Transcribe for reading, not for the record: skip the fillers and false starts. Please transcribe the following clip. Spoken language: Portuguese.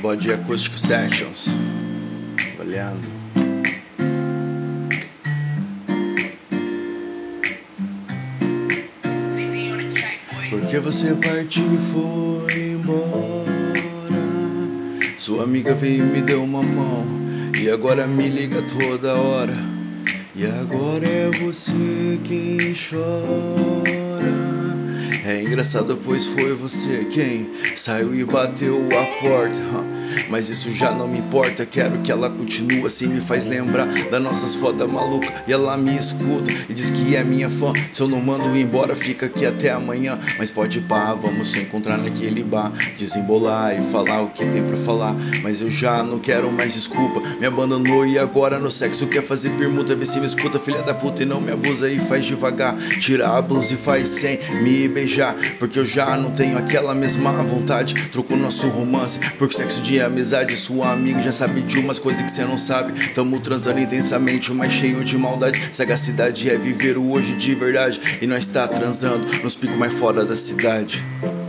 Body Acoustic Sessions. Valendo. Porque você partiu e foi embora. Sua amiga veio e me deu uma mão, e agora me liga toda hora. E agora é você quem chora. É engraçado, pois foi você quem saiu e bateu a porta. Mas isso já não me importa, quero que ela continue assim. Me faz lembrar das nossas fodas malucas. E ela me escuta e diz que é minha fã. Se eu não mando embora, fica aqui até amanhã. Mas pode pá, vamos se encontrar naquele bar, desembolar e falar o que tem pra falar. Mas eu já não quero mais desculpa, me abandonou e agora no sexo quer fazer permuta. Vê se me escuta, filha da puta, e não me abusa. E faz devagar, tira a blusa e faz sem me beijar. Porque eu já não tenho aquela mesma vontade. Trocou nosso romance por sexo de amizade. Sua amiga já sabe de umas coisas que cê não sabe. Tamo transando intensamente, mas cheio de maldade. Sagacidade é viver o hoje de verdade. E nós tá transando nos picos mais fora da cidade.